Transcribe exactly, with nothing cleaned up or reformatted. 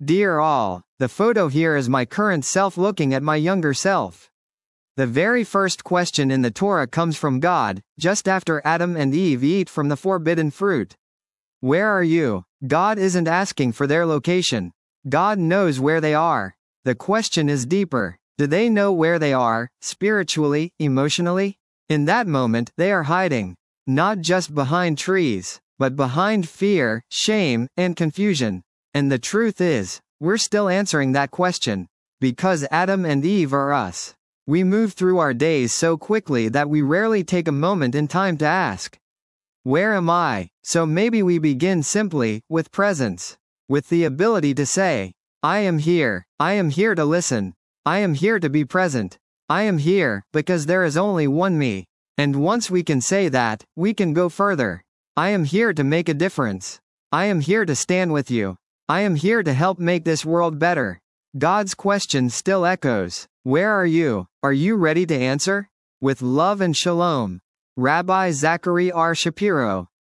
Dear all, the photo here is my current self looking at my younger self. The very first question in the Torah comes from God, just after Adam and Eve eat from the forbidden fruit. Where are you? God isn't asking for their location. God knows where they are. The question is deeper. Do they know where they are, spiritually, emotionally? In that moment, they are hiding. Not just behind trees, but behind fear, shame, and confusion. And the truth is, we're still answering that question. Because Adam and Eve are us. We move through our days so quickly that we rarely take a moment in time to ask, where am I? So maybe we begin simply, with presence. With the ability to say, I am here, I am here to listen. I am here to be present. I am here, because there is only one me. And once we can say that, we can go further. I am here to make a difference. I am here to stand with you. I am here to help make this world better. God's question still echoes. Where are you? Are you ready to answer? With love and shalom. Rabbi Zachary R. Shapiro.